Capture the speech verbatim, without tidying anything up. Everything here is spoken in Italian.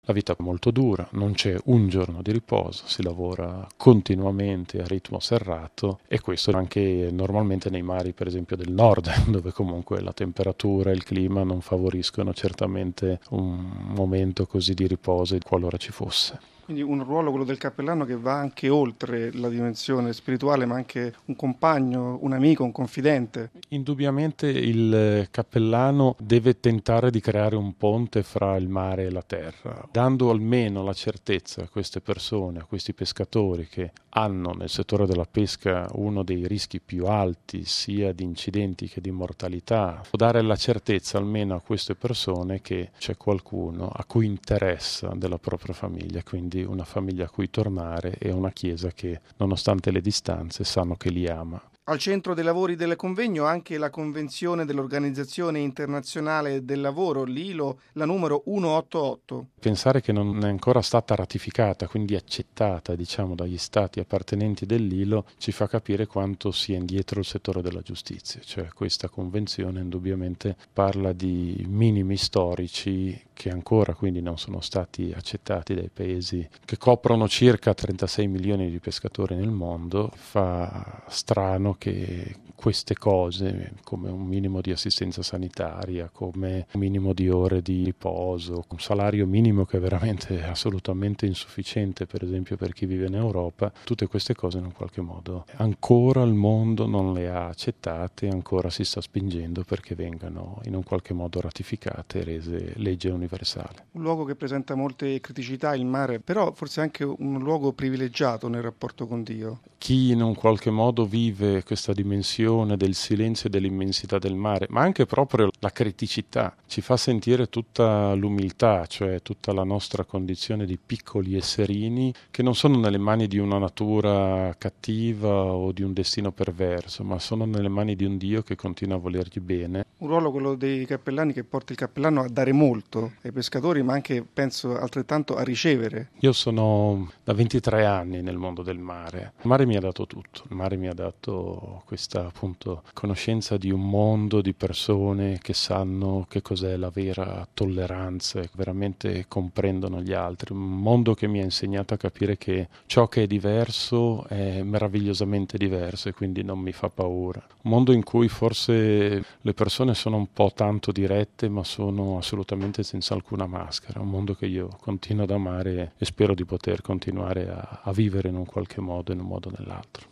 La vita è molto dura, non c'è un giorno di riposo, si lavora continuamente a ritmo serrato e questo anche normalmente nei mari per esempio del nord, dove comunque la temperatura e il clima non favoriscono certamente un momento così di riposo qualora ci fosse. Quindi un ruolo, quello del cappellano, che va anche oltre la dimensione spirituale, ma anche un compagno, un amico, un confidente. Indubbiamente il cappellano deve tentare di creare un ponte fra il mare e la terra, dando almeno la certezza a queste persone, a questi pescatori che hanno nel settore della pesca uno dei rischi più alti sia di incidenti che di mortalità, dare la certezza almeno a queste persone che c'è qualcuno a cui interessa della propria famiglia, quindi una famiglia a cui tornare e una chiesa che nonostante le distanze sanno che li ama. Al centro dei lavori del convegno anche la Convenzione dell'Organizzazione Internazionale del Lavoro, l'I L O, la numero centottantotto. Pensare che non è ancora stata ratificata, quindi accettata, diciamo, dagli stati appartenenti dell'I L O, ci fa capire quanto sia indietro il settore della giustizia. Cioè questa convenzione indubbiamente parla di minimi storici che ancora quindi non sono stati accettati dai paesi che coprono circa trentasei milioni di pescatori nel mondo. Fa strano che queste cose, come un minimo di assistenza sanitaria, come un minimo di ore di riposo, un salario minimo che è veramente assolutamente insufficiente, per esempio per chi vive in Europa, tutte queste cose in un qualche modo ancora il mondo non le ha accettate e ancora si sta spingendo perché vengano in un qualche modo ratificate e rese legge universale. Un luogo che presenta molte criticità, il mare, però forse anche un luogo privilegiato nel rapporto con Dio. Chi in un qualche modo vive questa dimensione del silenzio e dell'immensità del mare, ma anche proprio la criticità, ci fa sentire tutta l'umiltà, cioè tutta la nostra condizione di piccoli esserini che non sono nelle mani di una natura cattiva o di un destino perverso, ma sono nelle mani di un Dio che continua a volergli bene. Un ruolo, quello dei cappellani, che porta il cappellano a dare molto ai pescatori, ma anche, penso, altrettanto a ricevere. Io sono da ventitré anni nel mondo del mare. Il mare mi ha dato tutto, il mare mi ha dato questa appunto conoscenza di un mondo di persone che sanno che cos'è la vera tolleranza e veramente comprendono gli altri, un mondo che mi ha insegnato a capire che ciò che è diverso è meravigliosamente diverso e quindi non mi fa paura. Un mondo in cui forse le persone sono un po' tanto dirette ma sono assolutamente senza alcuna maschera, un mondo che io continuo ad amare e spero di poter continuare a, a vivere in un qualche modo, in un modo o nell'altro.